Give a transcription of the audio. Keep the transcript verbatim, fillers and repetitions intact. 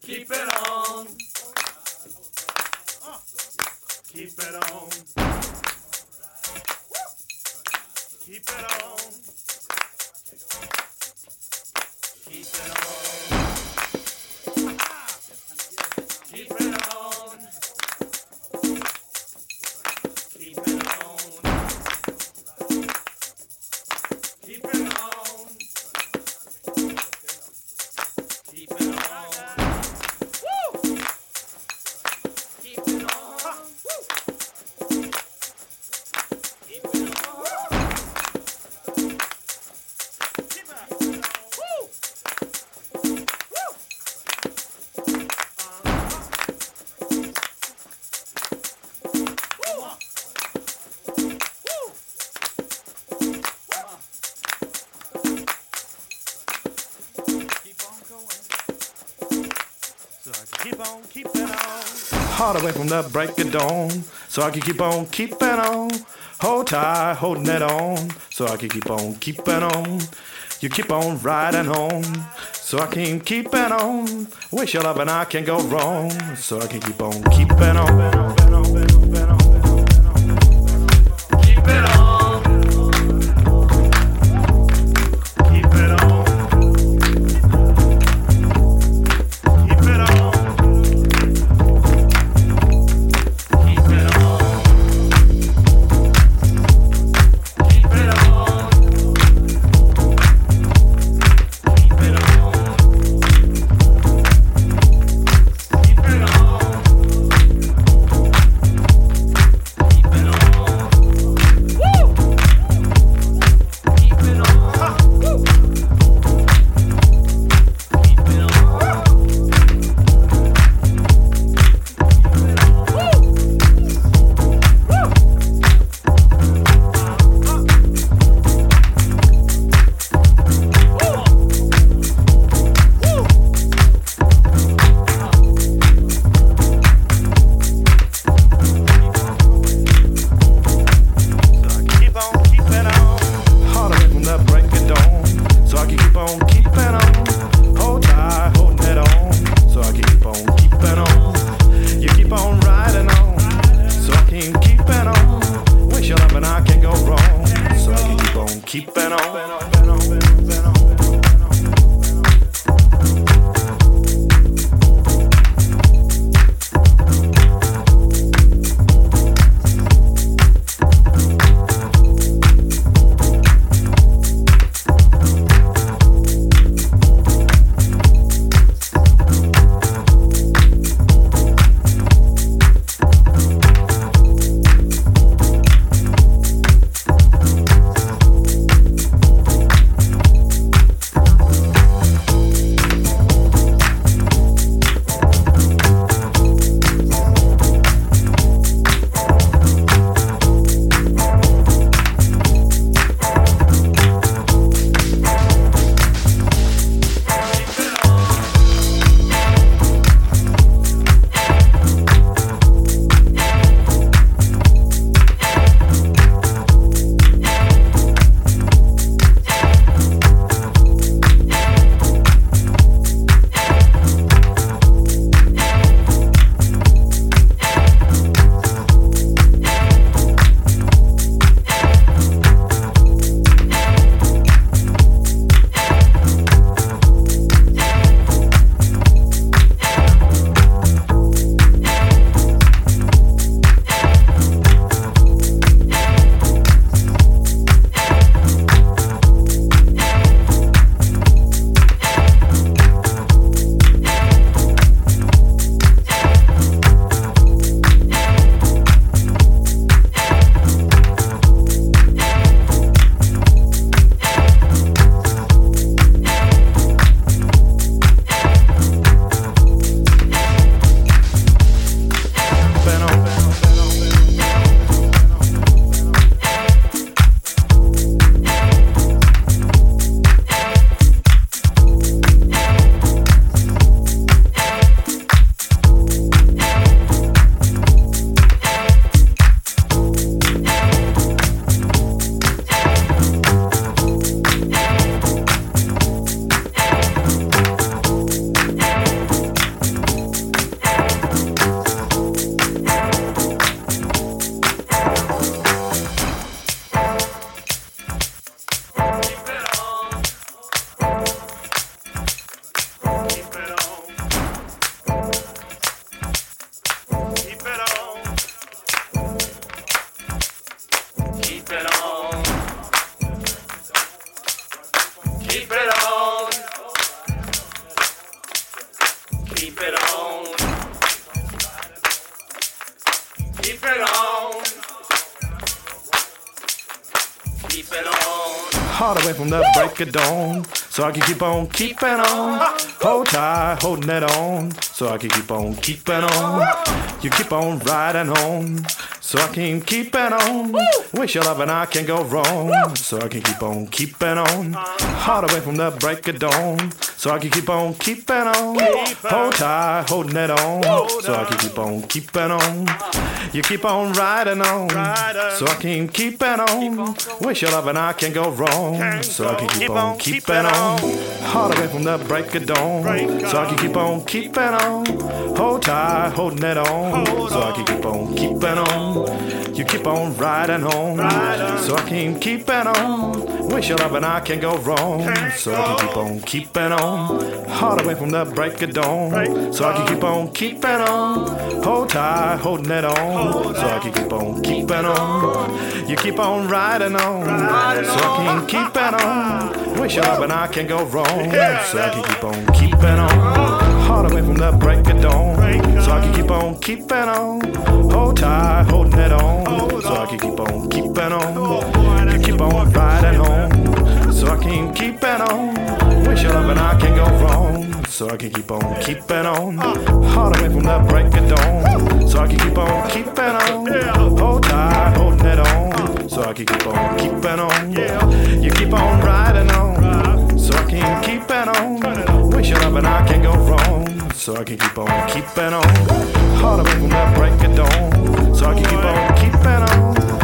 Keep it on. Keep it on. Keep it on. Keep it on. Keep it on. Keep it on. Keep it on. Keep it on. Woo! Keep it on. Woo! Keep it on. Keep it on. Woo! Woo! So I can keep on keeping on. Hard away from the break of dawn. So I can keep on keeping on. Hold tight, holding it on. So I can keep on keeping on. You keep on riding on. So I can keep it on. Wish your love and I can go wrong. So I can keep on keeping on. Keep it on. Keep it on. Keep it on. Keep it on. Keep it on. Keep it on. Keep it on. Keep it on. Keep it on. Keep it on. Keep it on. All the way from the break of dawn, so I can keep on keeping on. Hold tight, holding it on, so I can keep on keeping on. You keep on riding on, so I can keep it on. Wish your love and I can go wrong, so I can keep on keeping on. All the way from the break of dawn, so I can keep on keeping on. Hold tight, holding it on, so I can keep on keeping on. You keep on riding on, so I can keep it on. Wish your love and I can go wrong, so I can keep on keeping on. All the way from the break of dawn, so I can keep on keeping on. Hold tight, holding it on, so I can keep on keeping on. You keep on riding on, so I can keep it on. Wish your love and I can go wrong, so I can keep on keeping on. All the way from the break of dawn, so I can keep on keeping on. Hold tight, holding it on, so I can keep on keeping on. You keep on riding on, so I can keep it on. Wish your love and I can go wrong, so I can keep on keeping on. All the way from the break of dawn, so I can keep on keeping on. Hold tight, holding it on, so I can keep on keeping on. You keep on riding on, so I can keep it on. Wish your love and I can go wrong, so I can keep on keeping on. All the way from the break of dawn, so I can keep on keeping on. Hold tight, holding it on, so I can keep on keeping on. You keep on riding on, so I can keep it on. Wish your love and I can go wrong, so I can keep on keeping on. All the way from the break of dawn, so I can keep on keeping on.